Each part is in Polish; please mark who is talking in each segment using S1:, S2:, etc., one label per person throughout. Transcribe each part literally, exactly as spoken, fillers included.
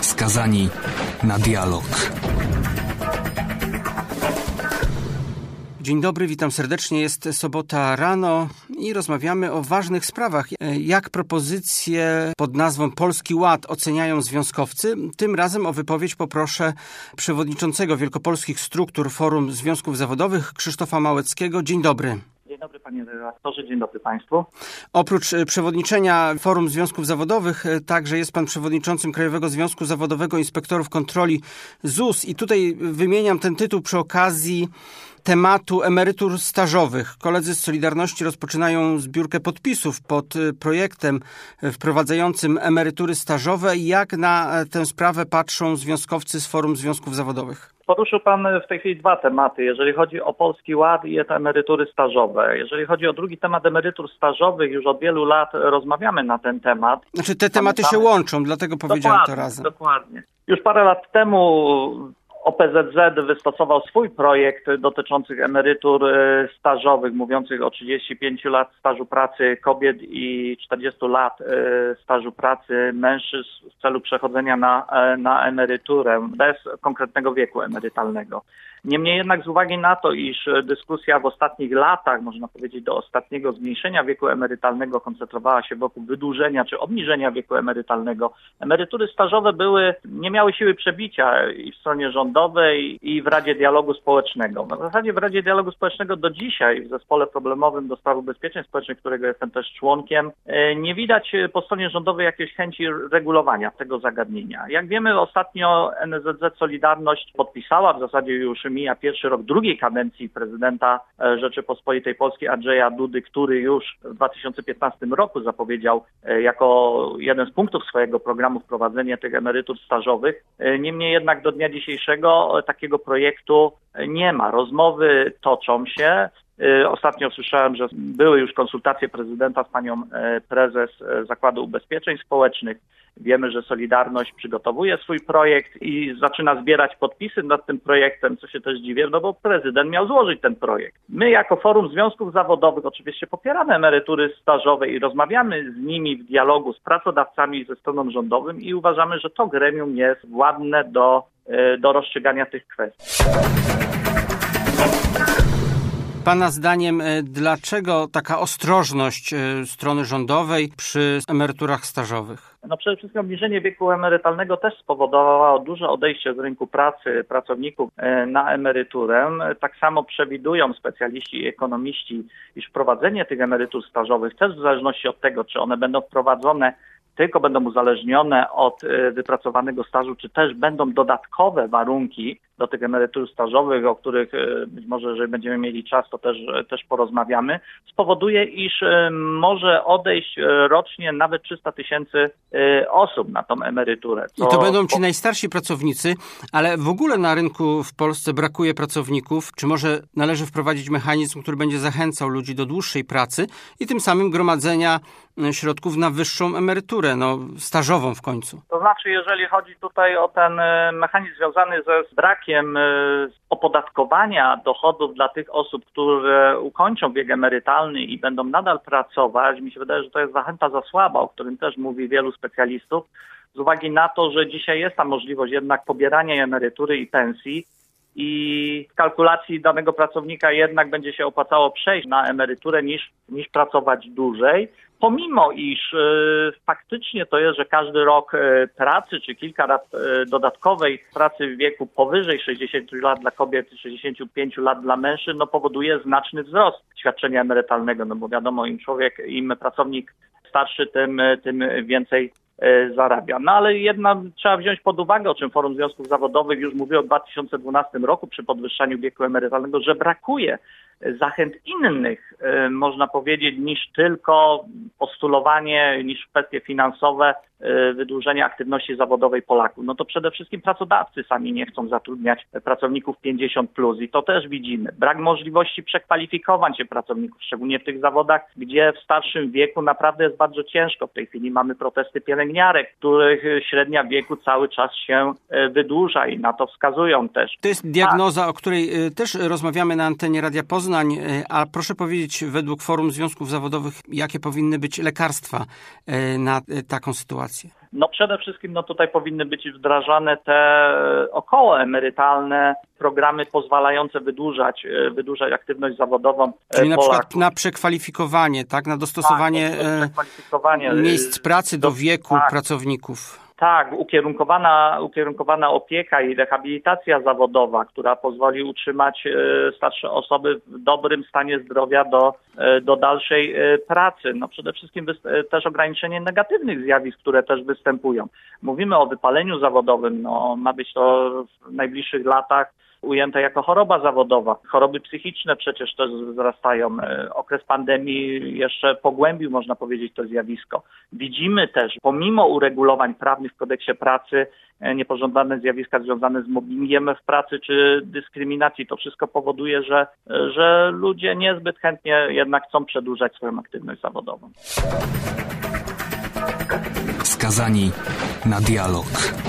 S1: skazani na dialog.
S2: Dzień dobry, witam serdecznie. Jest sobota rano i rozmawiamy o ważnych sprawach. Jak propozycje pod nazwą Polski Ład oceniają związkowcy? Tym razem o wypowiedź poproszę przewodniczącego Wielkopolskich Struktur Forum Związków Zawodowych Krzysztofa Małeckiego. Dzień dobry.
S3: Dzień dobry panie redaktorze, dzień dobry państwu.
S2: Oprócz przewodniczenia Forum Związków Zawodowych także jest pan przewodniczącym Krajowego Związku Zawodowego Inspektorów Kontroli Z U S i tutaj wymieniam ten tytuł przy okazji tematu emerytur stażowych. Koledzy z Solidarności rozpoczynają zbiórkę podpisów pod projektem wprowadzającym emerytury stażowe. Jak na tę sprawę patrzą związkowcy z Forum Związków Zawodowych?
S3: Poruszył pan w tej chwili dwa tematy. Jeżeli chodzi o Polski Ład i te emerytury stażowe. Jeżeli chodzi o drugi temat emerytur stażowych, już od wielu lat rozmawiamy na ten temat.
S2: Znaczy te tematy się łączą, dlatego powiedziałem to razem.
S3: Dokładnie. Już parę lat temu O P Z Z wystosował swój projekt dotyczących emerytur stażowych, mówiących o trzydziestu pięciu lat stażu pracy kobiet i czterdziestu lat stażu pracy mężczyzn w celu przechodzenia na, na emeryturę bez konkretnego wieku emerytalnego. Niemniej jednak z uwagi na to, iż dyskusja w ostatnich latach, można powiedzieć do ostatniego zmniejszenia wieku emerytalnego koncentrowała się wokół wydłużenia czy obniżenia wieku emerytalnego, emerytury stażowe były, nie miały siły przebicia i w stronie rządowej i w Radzie Dialogu Społecznego. W zasadzie w Radzie Dialogu Społecznego do dzisiaj w zespole problemowym do spraw ubezpieczeń społecznych, którego jestem też członkiem, nie widać po stronie rządowej jakiejś chęci regulowania tego zagadnienia. Jak wiemy, ostatnio N S Z Z Solidarność podpisała, w zasadzie już mija pierwszy rok drugiej kadencji prezydenta Rzeczypospolitej Polskiej Andrzeja Dudy, który już w dwa tysiące piętnastym roku zapowiedział jako jeden z punktów swojego programu wprowadzenie tych emerytur stażowych. Niemniej jednak do dnia dzisiejszego takiego projektu nie ma. Rozmowy toczą się. Ostatnio słyszałem, że były już konsultacje prezydenta z panią prezes Zakładu Ubezpieczeń Społecznych. Wiemy, że Solidarność przygotowuje swój projekt i zaczyna zbierać podpisy nad tym projektem, co się też dziwię, no bo prezydent miał złożyć ten projekt. My jako Forum Związków Zawodowych oczywiście popieramy emerytury stażowe i rozmawiamy z nimi w dialogu z pracodawcami i ze stroną rządową i uważamy, że to gremium jest władne do, do rozstrzygania tych kwestii.
S2: Pana zdaniem, dlaczego taka ostrożność strony rządowej przy emeryturach stażowych?
S3: No przede wszystkim obniżenie wieku emerytalnego też spowodowało duże odejście z rynku pracy pracowników na emeryturę. Tak samo przewidują specjaliści i ekonomiści, iż wprowadzenie tych emerytur stażowych też w zależności od tego, czy one będą wprowadzone tylko będą uzależnione od wypracowanego stażu, czy też będą dodatkowe warunki do tych emerytur stażowych, o których być może, jeżeli będziemy mieli czas, to też, też porozmawiamy, spowoduje, iż może odejść rocznie nawet trzysta tysięcy osób na tą emeryturę.
S2: Co... I to będą ci najstarsi pracownicy, ale w ogóle na rynku w Polsce brakuje pracowników. Czy może należy wprowadzić mechanizm, który będzie zachęcał ludzi do dłuższej pracy i tym samym gromadzenia środków na wyższą emeryturę, no stażową w końcu?
S3: To znaczy, jeżeli chodzi tutaj o ten mechanizm związany ze brakiem opodatkowania dochodów dla tych osób, które ukończą wiek emerytalny i będą nadal pracować, mi się wydaje, że to jest zachęta za słaba, o którym też mówi wielu specjalistów, z uwagi na to, że dzisiaj jest ta możliwość jednak pobierania emerytury i pensji i w kalkulacji danego pracownika jednak będzie się opłacało przejść na emeryturę niż, niż pracować dłużej. Pomimo iż y, faktycznie to jest, że każdy rok y, pracy czy kilka lat y, dodatkowej pracy w wieku powyżej sześćdziesięciu lat dla kobiet i sześćdziesięciu pięciu lat dla mężczyzn, no powoduje znaczny wzrost świadczenia emerytalnego, no bo wiadomo, im człowiek, im pracownik starszy, tym, tym więcej zarabia. No ale jedna trzeba wziąć pod uwagę, o czym Forum Związków Zawodowych już mówiło w dwa tysiące dwunastym roku przy podwyższaniu wieku emerytalnego, że brakuje zachęt innych, można powiedzieć, niż tylko postulowanie, niż kwestie finansowe wydłużenia aktywności zawodowej Polaków. No to przede wszystkim pracodawcy sami nie chcą zatrudniać pracowników pięćdziesiąt plus i to też widzimy. Brak możliwości przekwalifikowań się pracowników, szczególnie w tych zawodach, gdzie w starszym wieku naprawdę jest bardzo ciężko. W tej chwili mamy protesty pielęgniarek, których średnia wieku cały czas się wydłuża i na to wskazują też.
S2: To jest diagnoza, tak, o której też rozmawiamy na antenie Radia Poznań, a proszę powiedzieć, według Forum Związków Zawodowych, jakie powinny być lekarstwa na taką sytuację?
S3: No przede wszystkim no tutaj powinny być wdrażane te okołoemerytalne programy pozwalające wydłużać, wydłużać aktywność zawodową
S2: Czyli na
S3: Polaków.
S2: przykład na przekwalifikowanie, tak? Na dostosowanie
S3: tak, na przekwalifikowanie
S2: miejsc pracy do wieku
S3: tak.
S2: pracowników.
S3: Tak, ukierunkowana, ukierunkowana opieka i rehabilitacja zawodowa, która pozwoli utrzymać starsze osoby w dobrym stanie zdrowia do, do dalszej pracy. No przede wszystkim też ograniczenie negatywnych zjawisk, które też występują. Mówimy o wypaleniu zawodowym, no ma być to w najbliższych latach ujęte jako choroba zawodowa. Choroby psychiczne przecież też wzrastają. Okres pandemii jeszcze pogłębił, można powiedzieć, to zjawisko. Widzimy też, pomimo uregulowań prawnych w kodeksie pracy, niepożądane zjawiska związane z mobbingiem w pracy czy dyskryminacji. To wszystko powoduje, że, że ludzie niezbyt chętnie jednak chcą przedłużać swoją aktywność zawodową.
S1: Skazani na dialog.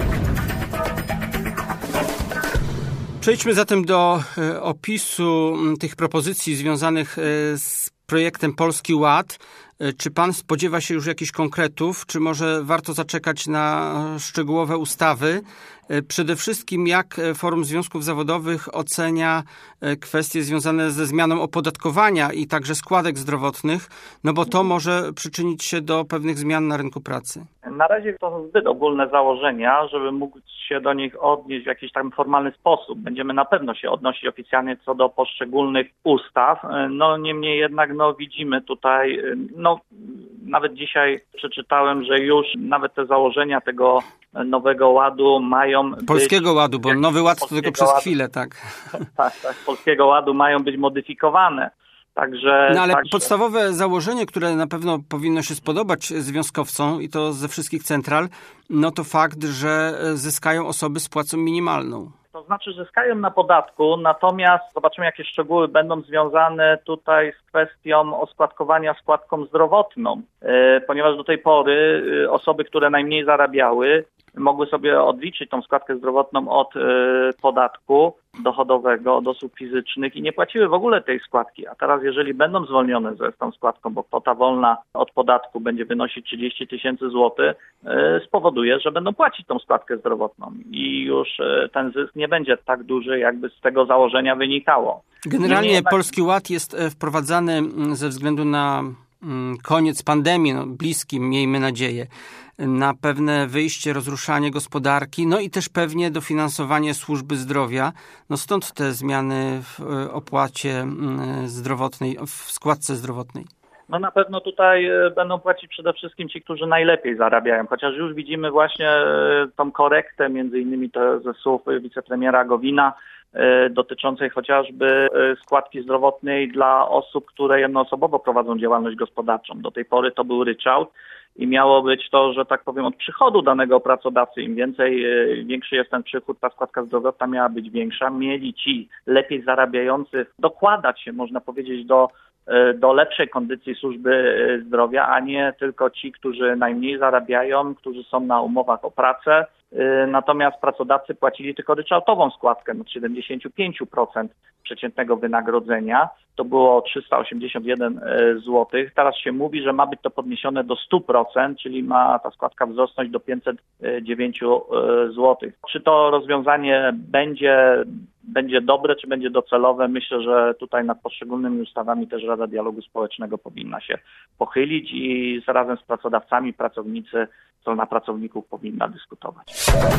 S2: Przejdźmy zatem do e, opisu m, tych propozycji związanych e, z projektem Polski Ład. E, czy pan spodziewa się już jakichś konkretów, czy może warto zaczekać na szczegółowe ustawy? E, przede wszystkim jak Forum Związków Zawodowych ocenia e, kwestie związane ze zmianą opodatkowania i także składek zdrowotnych, no bo to może przyczynić się do pewnych zmian na rynku pracy.
S3: Na razie to są zbyt ogólne założenia, żeby mógł się do nich odnieść w jakiś tam formalny sposób. Będziemy na pewno się odnosić oficjalnie co do poszczególnych ustaw. No niemniej jednak no widzimy tutaj, no nawet dzisiaj przeczytałem, że już nawet te założenia tego nowego ładu mają być...
S2: Polskiego Ładu, bo nowy ład to tylko przez
S3: ładu.
S2: chwilę, tak.
S3: Tak, tak, Polskiego Ładu mają być modyfikowane. Także,
S2: no ale
S3: także...
S2: podstawowe założenie, które na pewno powinno się spodobać związkowcom i to ze wszystkich central, no to fakt, że zyskają osoby z płacą minimalną.
S3: To znaczy zyskają na podatku, natomiast zobaczymy, jakie szczegóły będą związane tutaj z kwestią oskładkowania składką zdrowotną, ponieważ do tej pory osoby, które najmniej zarabiały, mogły sobie odliczyć tą składkę zdrowotną od y, podatku dochodowego od osób fizycznych i nie płaciły w ogóle tej składki. A teraz jeżeli będą zwolnione ze tą składką, bo kwota wolna od podatku będzie wynosić trzydzieści tysięcy złotych, y, spowoduje, że będą płacić tą składkę zdrowotną i już y, ten zysk nie będzie tak duży, jakby z tego założenia wynikało.
S2: Generalnie
S3: jednak...
S2: Polski Ład jest wprowadzany ze względu na koniec pandemii, no, bliskim, miejmy nadzieję, na pewne wyjście, rozruszanie gospodarki, no i też pewnie dofinansowanie służby zdrowia. No stąd te zmiany w opłacie zdrowotnej, w składce zdrowotnej.
S3: No na pewno tutaj będą płacić przede wszystkim ci, którzy najlepiej zarabiają, chociaż już widzimy właśnie tą korektę, między innymi to ze słów wicepremiera Gowina, dotyczącej chociażby składki zdrowotnej dla osób, które jednoosobowo prowadzą działalność gospodarczą. Do tej pory to był ryczałt i miało być to, że tak powiem, od przychodu danego pracodawcy. Im więcej, większy jest ten przychód, ta składka zdrowotna miała być większa. Mieli ci lepiej zarabiający dokładać się, można powiedzieć, do do lepszej kondycji służby zdrowia, a nie tylko ci, którzy najmniej zarabiają, którzy są na umowach o pracę. Natomiast pracodawcy płacili tylko ryczałtową składkę, no siedemdziesiąt pięć procent przeciętnego wynagrodzenia. To było trzysta osiemdziesiąt jeden złotych. Teraz się mówi, że ma być to podniesione do stu procent, czyli ma ta składka wzrosnąć do pięćset dziewięć złotych. Czy to rozwiązanie będzie będzie dobre, czy będzie docelowe? Myślę, że tutaj nad poszczególnymi ustawami też Rada Dialogu Społecznego powinna się pochylić i razem z pracodawcami, pracownicy, strona pracowników powinna dyskutować.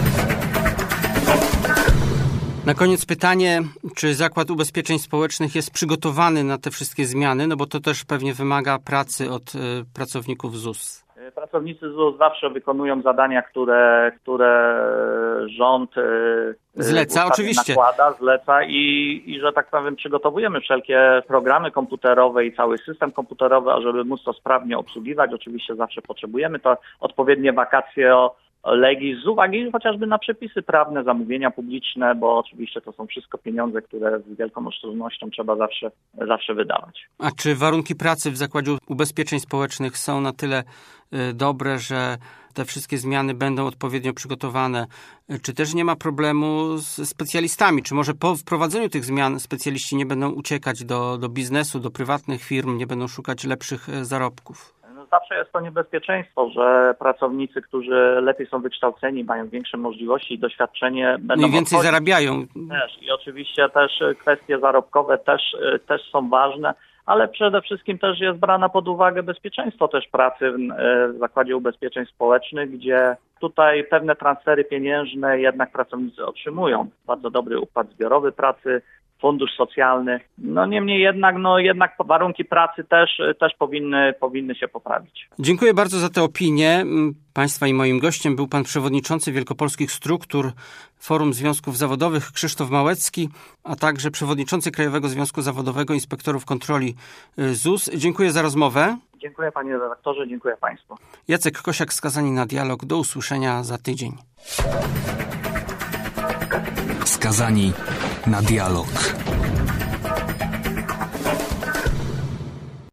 S2: Na koniec pytanie, czy Zakład Ubezpieczeń Społecznych jest przygotowany na te wszystkie zmiany, no bo to też pewnie wymaga pracy od y, pracowników Z U S.
S3: Pracownicy Z U S zawsze wykonują zadania, które, które rząd
S2: zleca, oczywiście
S3: nakłada, zleca i, i, że tak powiem, przygotowujemy wszelkie programy komputerowe i cały system komputerowy, ażeby móc to sprawnie obsługiwać. Oczywiście zawsze potrzebujemy to odpowiednie wakacje o legis z uwagi chociażby na przepisy prawne, zamówienia publiczne, bo oczywiście to są wszystko pieniądze, które z wielką oszczędnością trzeba zawsze, zawsze wydawać.
S2: A czy warunki pracy w Zakładzie Ubezpieczeń Społecznych są na tyle dobre, że te wszystkie zmiany będą odpowiednio przygotowane? Czy też nie ma problemu z specjalistami? Czy może po wprowadzeniu tych zmian specjaliści nie będą uciekać do, do biznesu, do prywatnych firm, nie będą szukać lepszych zarobków?
S3: zawsze jest to niebezpieczeństwo, że pracownicy, którzy lepiej są wykształceni, mają większe możliwości i doświadczenie, będą
S2: i więcej zarabiają.
S3: Też. I oczywiście też kwestie zarobkowe też, też są ważne, ale przede wszystkim też jest brana pod uwagę bezpieczeństwo też pracy w, w Zakładzie Ubezpieczeń Społecznych, gdzie tutaj pewne transfery pieniężne jednak pracownicy otrzymują. Bardzo dobry układ zbiorowy pracy, fundusz socjalny. No niemniej jednak, no jednak warunki pracy też, też powinny, powinny się poprawić.
S2: Dziękuję bardzo za tę opinię. Państwa i moim gościem był pan przewodniczący Wielkopolskich Struktur Forum Związków Zawodowych Krzysztof Małecki, a także przewodniczący Krajowego Związku Zawodowego Inspektorów Kontroli Z U S. Dziękuję za rozmowę.
S3: Dziękuję panie redaktorze, dziękuję państwu.
S2: Jacek Kosiak, Skazani na dialog. Do usłyszenia za tydzień.
S1: Skazani na dialog.